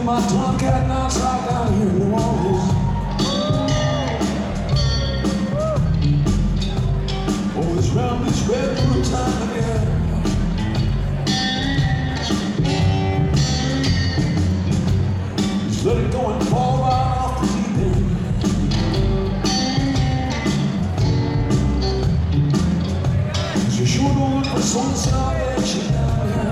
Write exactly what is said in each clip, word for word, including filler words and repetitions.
my tomcat knots right down here in New Orleans. Oh, this round is red for a time again. Just let it go and fall right off the deep end. Cause you sure don't look for some salvation down here.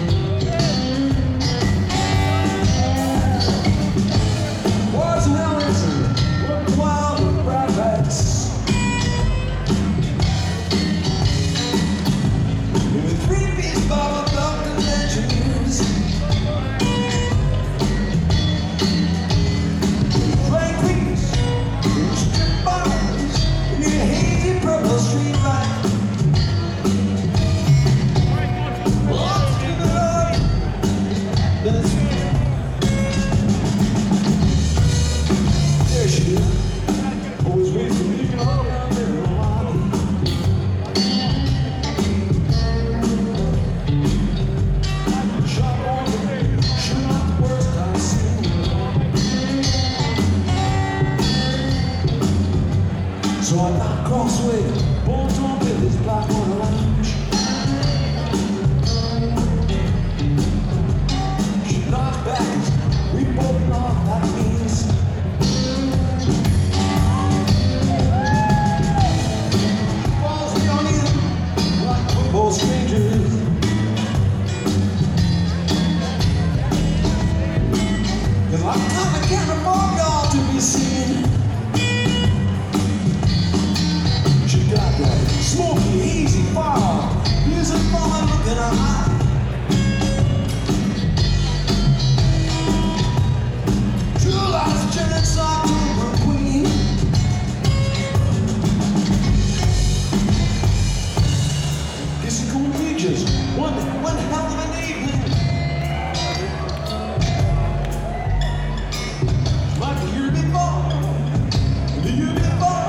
So I knock crossway, bolt on Billy's black on the lounge. She knocks back as we both know that means. Falls me on in like football strangers. Cause I kinda can't afford y'all to be seen. Got that smoky, easy fire, music for my look in her eye. True life's Janet's October queen. Guess it could be just one, one hell of an evening. Like the year before, the year before.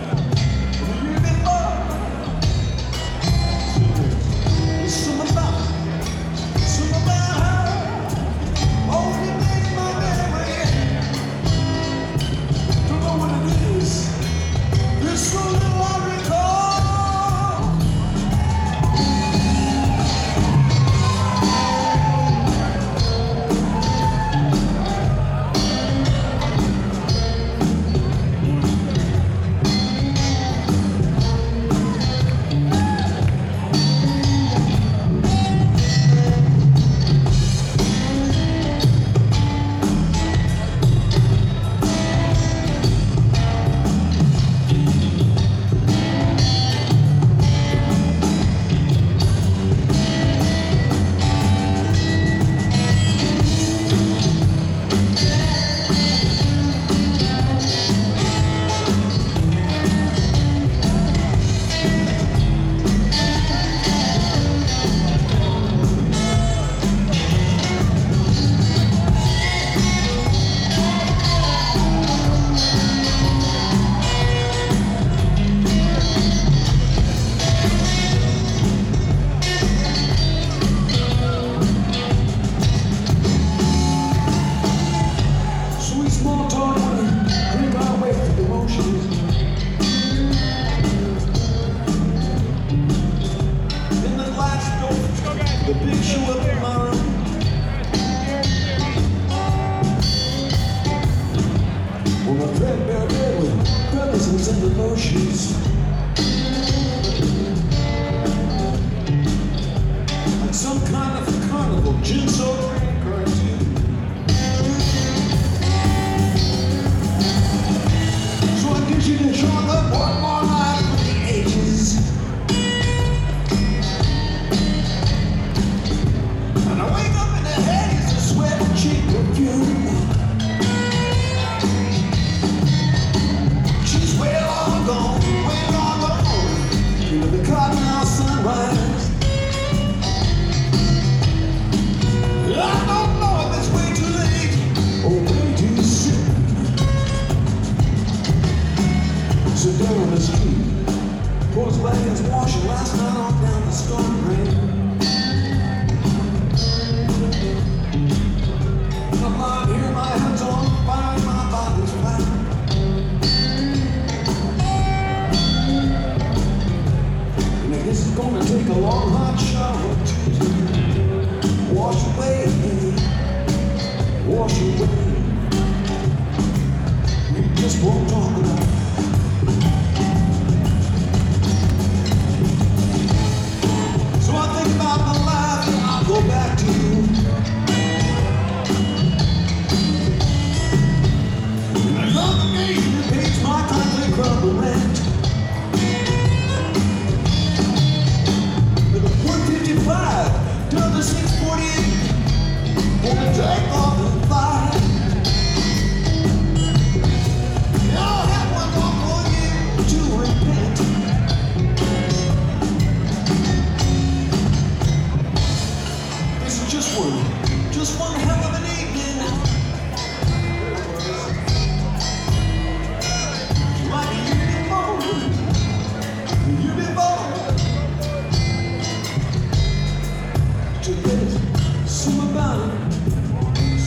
The big show up in my room. Well, my threadbare bed with feathers and the motions. Like some kind of carnival, gin soda and cartoon. So I guess you can chalk up one more night for the ages. She's way long gone, way long gone. You know the cottonmouth sunrise. I don't know if it's way too late or way too soon. So down on the street, pours back and the six forty-eight on the take off and fly. And I'll have one more for you to repent. This is just one, just one hell of an evening. Like you before, you before. To get some about it.